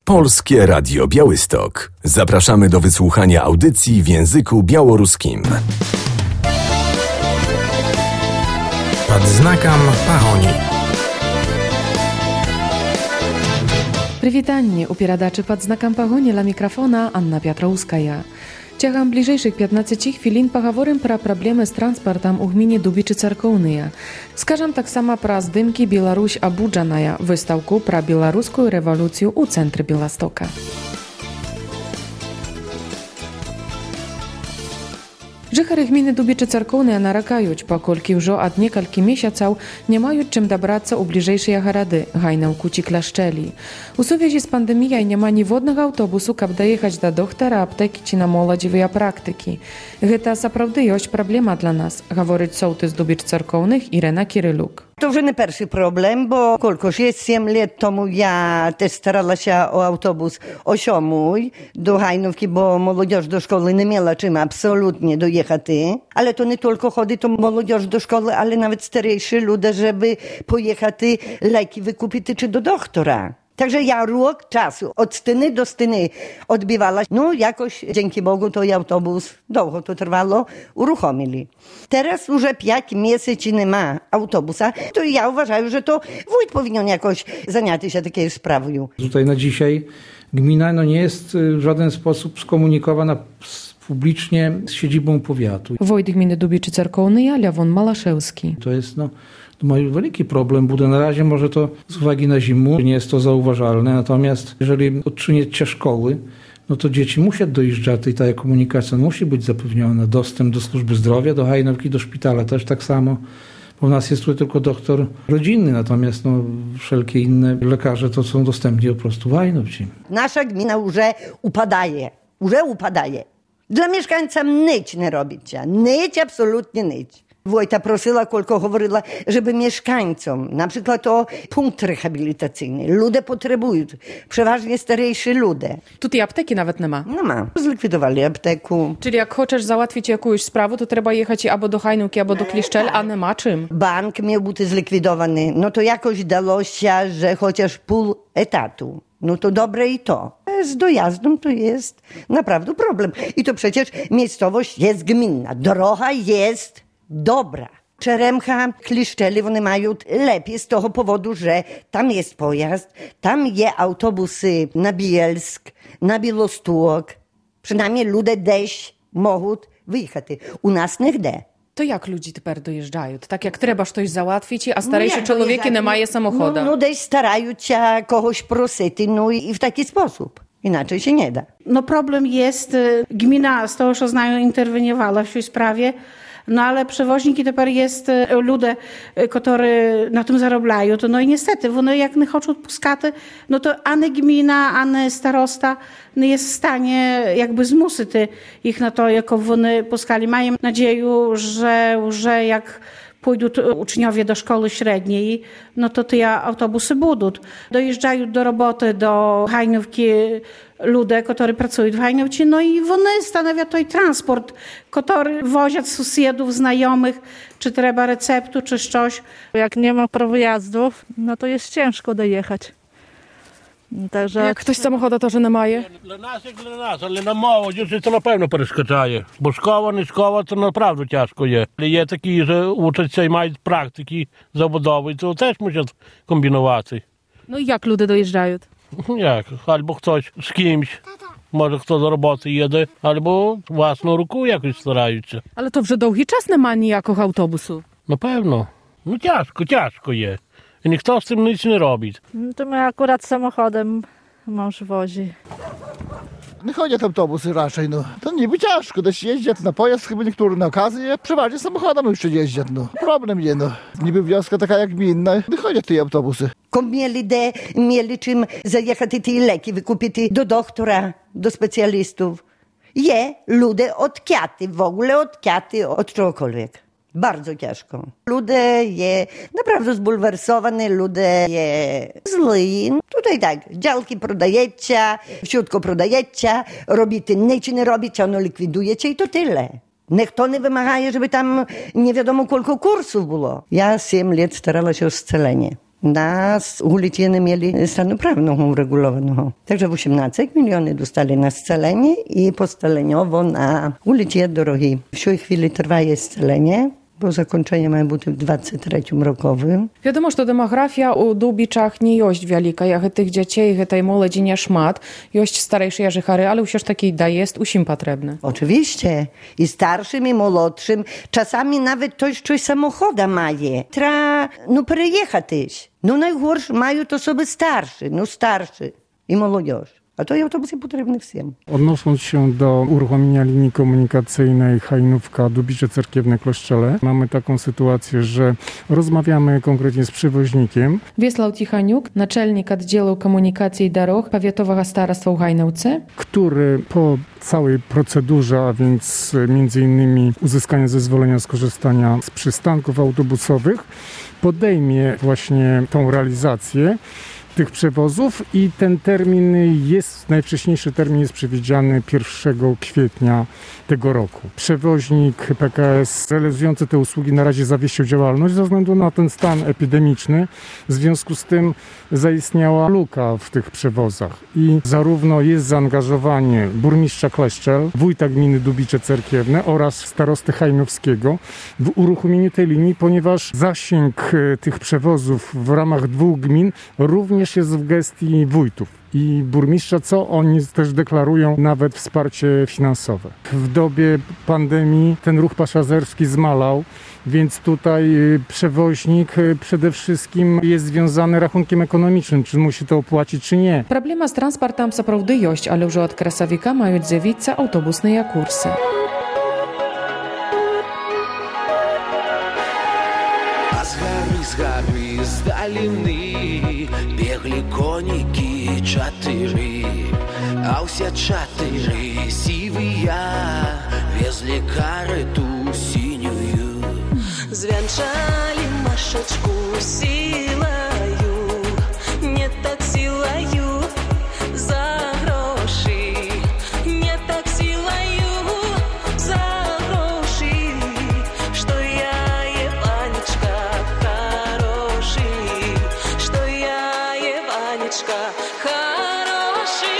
Polskie Radio Białystok. Zapraszamy do wysłuchania audycji w języku białoruskim. Pod znakом pagoni. Прывітанне ў перадачы пад знакам пагоні ля мікрафона Анна Пятроўская. Цягам бліжэйшых 15 хвілін пагаворым пра праблемы з транспартам у гміне Дубічы Царкоўныя. Скажам таксама пра здымкі «Беларусь абуджаная» выстаўку пра беларускую рэвалюцыю ў цэнтры Беластока. Жыхары гміны Дубічы Царкоўныя наракаюць, паколькі ўжо ад некалькі месяцаў не маюць чым дабрацца ў бліжэйшыя гарады Гайнаўку ці Кляшчэлі. У сувязі з пандэміяй няма ніводнага аўтобусу, каб даехаць да доктара, аптэкі ці на моладзевыя практыкі. Гэта сапраўды ёсць праблема для нас, гаворыць соłтys Дубіч Царкоўных Ірена Кирилюк. To już nie pierwszy problem, bo kolkoż jest 7 lat temu ja też starała się o autobus o 7 do Hajnówki, bo młodzież do szkoły nie miała czym absolutnie dojechać. Ale to nie tylko chodzi to młodzież do szkoły, ale nawet starsi ludzie, żeby pojechać leki wykupić czy do doktora. Także ja rok czasu od styny do styny odbywała. No jakoś dzięki Bogu to i autobus, długo to trwało, uruchomili. Teraz już 5 miesięcy nie ma autobusa, to ja uważam, że to wójt powinien jakoś zająć się taką sprawą. Tutaj na dzisiaj gmina nie jest w żaden sposób skomunikowana publicznie z siedzibą powiatu. Wójt gminy Dubічы Царкоўныя Лявон Малашewski. To jest to ma wielki problem, bo na razie może to z uwagi na zimę nie jest to zauważalne, natomiast jeżeli odczyniecie szkoły, no to dzieci muszą dojeżdżać i ta komunikacja musi być zapewniona, dostęp do służby zdrowia, do Hajnówki, do szpitala też tak samo, bo u nas jest tutaj tylko doktor rodzinny, natomiast wszelkie inne lekarze to są dostępni po prostu w Hajnówce. Nasza gmina już upadaje. Dla mieszkańców nic nie robicie, nic, absolutnie nic. Wojta prosiła, kolko говорила, żeby mieszkańcom, na przykład to punkt rehabilitacyjny, ludzie potrzebują, przeważnie starsi ludzie. Tutaj apteki nawet nie ma? Nie ma. Zlikwidowali apteku. Czyli jak chcesz załatwić jakąś sprawę, to trzeba jechać albo do Hajnówki, albo do Kliszczel, a nie ma czym. Bank miał być zlikwidowany, no to jakoś dało się, że chociaż pół etatu. No to dobre i to. Z dojazdem to jest naprawdę problem. I to przecież miejscowość jest gminna, droga jest dobra. Czeremcha, Kliszczeli, one mają lepiej z tego powodu, że tam jest pojazd, tam jest autobusy na Bielsk, na Białostok. Przynajmniej ludzie też mogą wyjechać. U nas nie chce. To jak ludzie teraz dojeżdżają? Tak jak trzeba coś załatwić, a starsze człowieki nie mają samochodu. No też starają się kogoś prosić, no i w taki sposób. Inaczej się nie da. No problem jest, gmina z tego, co znają, interweniowała w tej sprawie, no ale przewoźniki teraz jest ludzie, którzy na tym zarabiają, to no i niestety, one jak nie chcą puskać, no to ani gmina, ani starosta nie jest w stanie jakby zmusić ich na to, jak one puskali. Mają nadzieję, że jak pójdą uczniowie do szkoły średniej, no to te autobusy będą. Dojeżdżają do roboty, do Hajnówki ludzie, którzy pracują w Hajnówce, no i one stanowią to i transport, który wozią sąsiadów, znajomych, czy trzeba receptu, czy coś. Jak nie ma prawa jazdów, no to jest ciężko dojechać. Także... Jak ktoś samochodu to, że nie ma? Dla nas jak dla nas, ale na młodzież to na pewno przeszkadzaje. Bo szkoła, nie szkoła, to naprawdę ciężko jest. Ale jest taki, że uczą się i mają praktyki zawodowe, to też muszą kombinować. No i jak ludzie dojeżdżają? Jak? Albo ktoś z kimś, może kto do roboty jedzie, albo własną ruką jakoś starają się. Ale to już długi czas nie ma nijakich autobusu. Na pewno. No ciężko jest. I nikt z tym nic nie robi. To my akurat samochodem mąż wozi. Nie chodzi autobusy raczej, no. To niby ciężko, też jeździć na pojazd, chyba niektórzy na okazję, przeważnie samochodem jeszcze jeździć, no. Problem nie, no. Niby wioska taka jak gminna, nie chodzi te autobusy. Mieli czym zajechać te leki, wykupić do doktora, do specjalistów. Ludzie odkiaty, w ogóle odkiaty od czegokolwiek. Bardzo ciężko. Ludzie je naprawdę zbulwersowani, ludzie je zli. Tutaj tak, działki prodajecie, wszystko prodajecie, robicie nic nie robicie, ono likwidujecie i to tyle. Niech to nie wymaga, żeby tam nie wiadomo koliko kursów było. Ja 7 lat starała się o scalenie. Nas ulicy nie mieli stanu prawną uregulowaną. Także 18 milionów dostali na scalenie i postaleniowo na ulicy drogi. W tej chwili trwa scalenie, bo zakończenie ma być w 23 rokowym. Wiadomo, że demografia u Dubiczach nie jest wielka, jak tych dzieci i tej młodzi nie szmat, jest starejsze Żychary, ale już takiej da jest usim potrzebne. Oczywiście. I starszym, i młodszym. Czasami nawet ktoś coś samochoda ma. Trzeba, przejechać. Najgorsze mają to osoby starsze, starszy i młodzież. A to autobus jest potrzebny wszystkim. Odnosząc się do uruchomienia linii komunikacyjnej Hajnówka-Dubicze Cerkiewne-Kloszczele, mamy taką sytuację, że rozmawiamy konkretnie z przewoźnikiem. Wiesław Tichaniuk, naczelnik oddziału komunikacji i dróg powiatowego starostwa w Hajnówce, który po całej procedurze, a więc między innymi uzyskania zezwolenia skorzystania z przystanków autobusowych, podejmie właśnie tą realizację tych przewozów i ten najwcześniejszy termin jest przewidziany 1 kwietnia tego roku. Przewoźnik PKS realizujący te usługi na razie zawiesił działalność ze względu na ten stan epidemiczny. W związku z tym zaistniała luka w tych przewozach i zarówno jest zaangażowanie burmistrza Kleszczel, wójta gminy Dubicze Cerkiewne oraz starosty hajnowskiego w uruchomieniu tej linii, ponieważ zasięg tych przewozów w ramach 2 gmin również jest w gestii wójtów i burmistrza, co oni też deklarują nawet wsparcie finansowe. W dobie pandemii ten ruch pasażerski zmalał, więc tutaj przewoźnik przede wszystkim jest związany rachunkiem ekonomicznym, czy musi to opłacić, czy nie. Problema z transportem naprawdę jest, ale już od krasowika mają zjawić się autobusne kursy. З даліни бігли коніки 4, а все 4 сивыя везли карету синюю. Звянчали Машечку силою, не так силою за гроші, не так силою за гроші, що я Іванечка хороший, що я Іванечка хороший.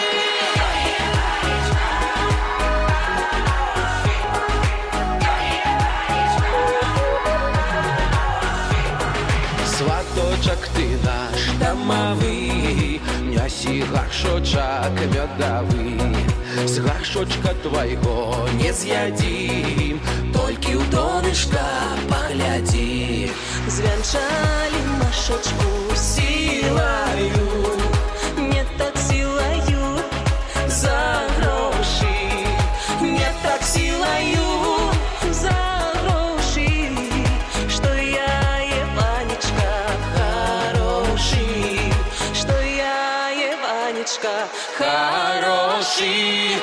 Сваточок ты наш домовый, няси горшочок медовый. С горшочка твоего не з'ядим, толькі ў донышка погляди. Звянчали Машечку силою, не так силою за гроші, не так силою за гроші, що я Іванечка хороший, що я Іванечка хороший.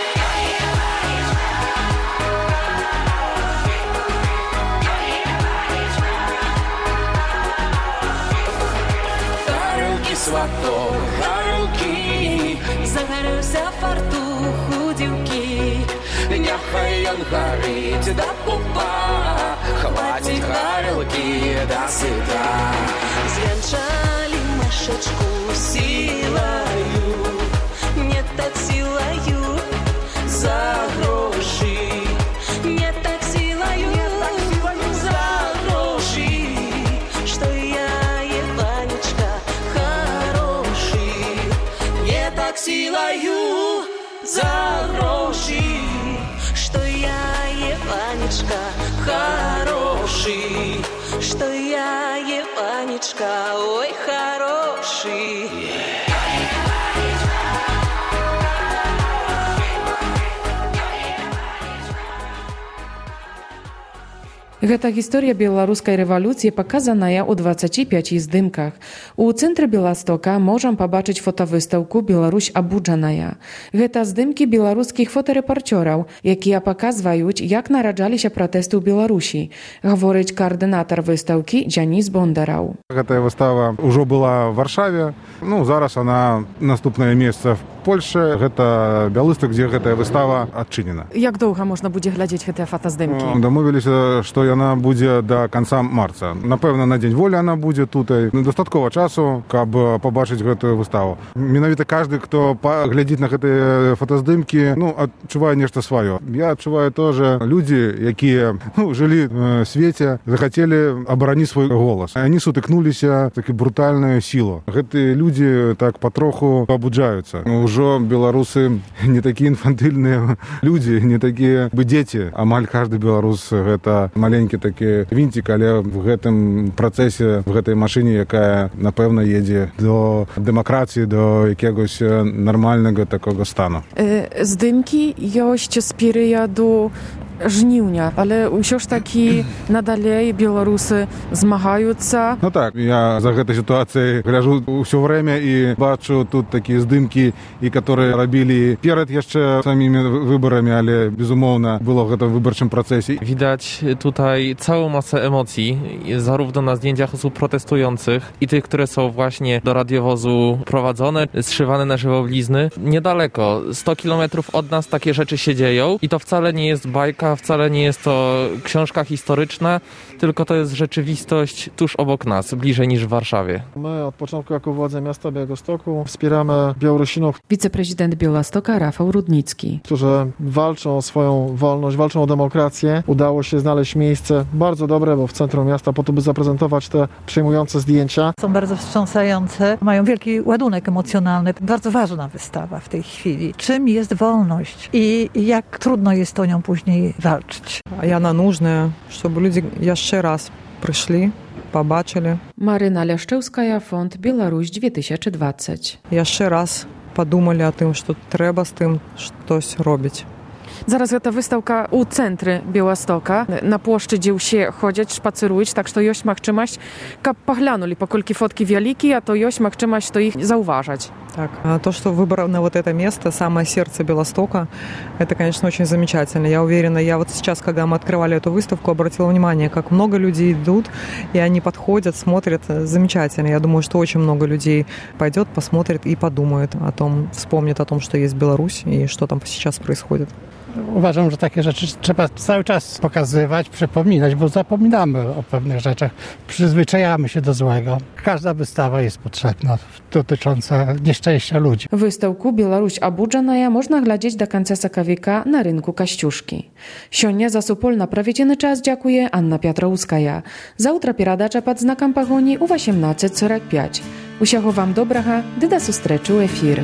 Сваток, гаруки, Загорелся фартух у дівки, няхай ён гарыць да пупа, хватить гарэлкі да сыта. звянчали Машечку силою, не так силою за гроші, не так силою за гроші, що я Іванечка хороший, Не так силою за гроші, що я Іванечка хороший, що я Іванечка, ой, хороший. Гэта гісторыя беларускай рэвалюцыі паказаная ў 25 здымках. У цэнтры Беластока можам пабачыць фотавыстаўку «Беларусь абуджаная». Гэта здымкі беларускіх фотарэпарцёраў, якія паказваюць, як нараджаліся пратэсты ў Беларусі, гаворыць каардынатар выстаўкі Дзяніс Бондараў. Гэтая выстава ўжо была ў Варшаве. Зараз она наступнае месца Польши, это Бялысток, где эта выстава отчинена. Jak długo można będzie глядзець гэтыя фотаздымкі? Домовилися, що вона буде до кінця марта. Напевно, на День волі вона буде тут. Достатково часу, щоб побачити цю виставу. Менавіта кожен, хто глядить на ці фотоздимки, відчуває нечто своє. Я відчуваю теж люди, які жили в світі, захотіли оборонити свій голос. Вони сутикнулися в таку брутальну силу. Ці люди так потроху побуджаються. Уже білоруси не такі інфантильні люди, не такі діти. Амаль кожен білорус це маленький такий винтик, але в цьому процесі, в цій машині, яка, напевно, їде до демократії, до якогось нормального такого стану. Здимки є з періоду жнивня, але ўсё ж такі надалей беларусы змагаюцца. Так, я за гэтай сітуацыяй гляжу ўсё время і бачу тут такія здымкі, і которые рабілі перад яшчэ самімі выбарамі, ale безумоўна было в гэтым выбарчым працэсе. Widać tutaj całą masę emocji, zarówno na zdjęciach osób protestujących i tych, które są właśnie do radiowozu prowadzone, zszywane na żywoblizny. Niedaleko, 100 kilometrów od nas takie rzeczy się dzieją i to wcale nie jest bajka, wcale nie jest to książka historyczna, tylko to jest rzeczywistość tuż obok nas, bliżej niż w Warszawie. My od początku jako władze miasta Białegostoku wspieramy Białorusinów. Wiceprezydent Białegostoka Rafał Rudnicki. Którzy walczą o swoją wolność, walczą o demokrację. Udało się znaleźć miejsce bardzo dobre, bo w centrum miasta, po to, by zaprezentować te przejmujące zdjęcia. Są bardzo wstrząsające, mają wielki ładunek emocjonalny. Bardzo ważna wystawa w tej chwili. Czym jest wolność i jak trudno jest o nią później walczyć. I ona нужна, żeby ludzie jeszcze raz przyszli, побачили. Maryna Leszczewska, Fond Białoruś 2020. Jeszcze raz подумали o tym, że trzeba z tym coś robić. Зараз гэта выстаўка ў цэнтры Беластока. На плошчы, дзе ўсе ходзяць, шпацыруюць, так што ёсць магчымасць, каб паглянулі, паколькі фоткі вялікія, то ёсць магчымасць, што іх заўважаць. Так, то, что выбрано вот это место, самое сердце Белостока, это, конечно, очень замечательно. Я уверена, я вот сейчас, когда мы открывали эту выставку, обратила внимание, как много людей идут, и они подходят, смотрят. Замечательно. Я думаю, что очень много людей пойдет, посмотрит и подумает о том, вспомнит о том, что есть Беларусь и что там сейчас происходит. Uważam, że takie rzeczy trzeba cały czas pokazywać, przypominać, bo zapominamy o pewnych rzeczach. Przyzwyczajamy się do złego. Każda wystawa jest potrzebna, dotycząca nieszczęścia ludzi. Wystаўку «Беларусь абуджаная» можна глядзець до конца сакавіка на рынку Касцюшкі. Сёння за супольна праведзены час дзякуе Анна Пятроўская. Заўтра перадача пад знакам пагоні ў 18:45. Усяго вам добрага, ды да сустрэчы ў эфіры.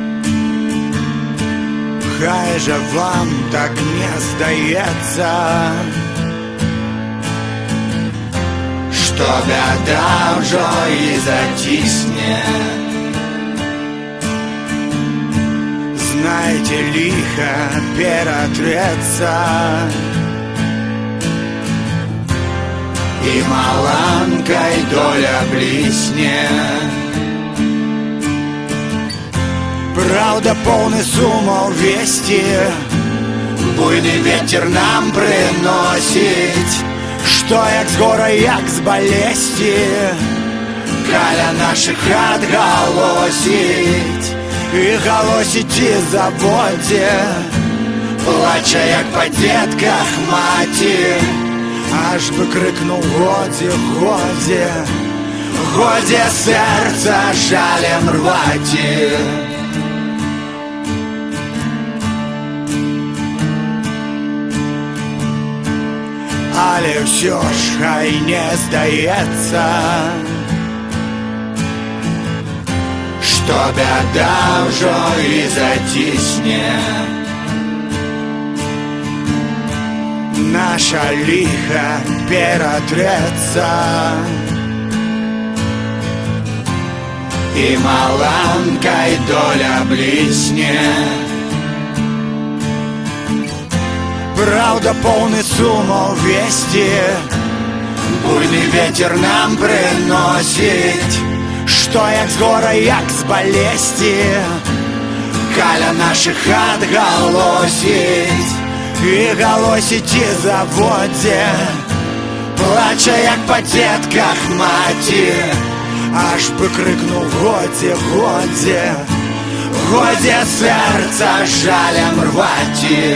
Хай же вам так не здаецца, што бяда ўжо і зацісне. Знайце, ліха ператрэцца, і маланкай доля блісне. Правда, полный сумаў вести, буйны ветер нам приносить, что як з гора, як з балесці, каля наших хат галосіць, і галосіць і заводзе, плача як па дзетках маці, аж бы крыкнуў годзе, годзе, годзе сэрца жалем рваці. Але ўсё ж хай не здаецца, што бяда ўжо і зацісне. Наша ліха ператрэцца, і маланкай доля блісне. Правда, полный сумаў вести, буйный ветер нам приносить, что як з гора, як з балесці, каля наших хат галосіць, і галосіць і заводзе, плача як па дзетках маці, аж бы крыкнуў годзе, годзе, годі серця жалем рваті.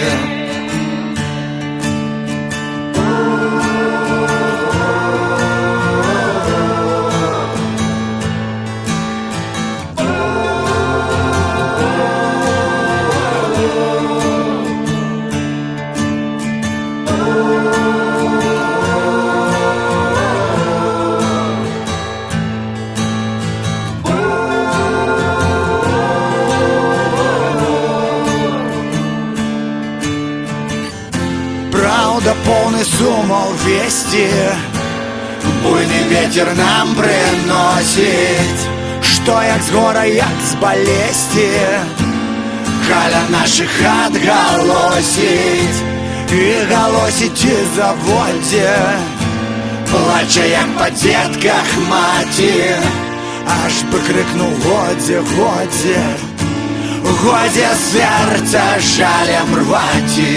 Правда, полный сумол вести, буйный ветер нам приносит, что як з гора, як з балесті, халя наших отголосить, і голосить і заводі, плаче як по детках маті, аж би крикнув годі, годі, годі серця жалем рваті.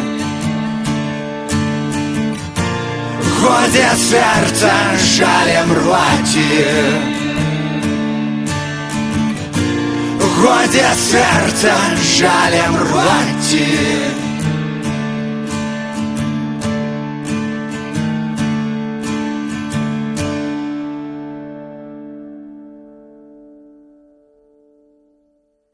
Годі серця жалем рваті. Годі серця жалем рваті.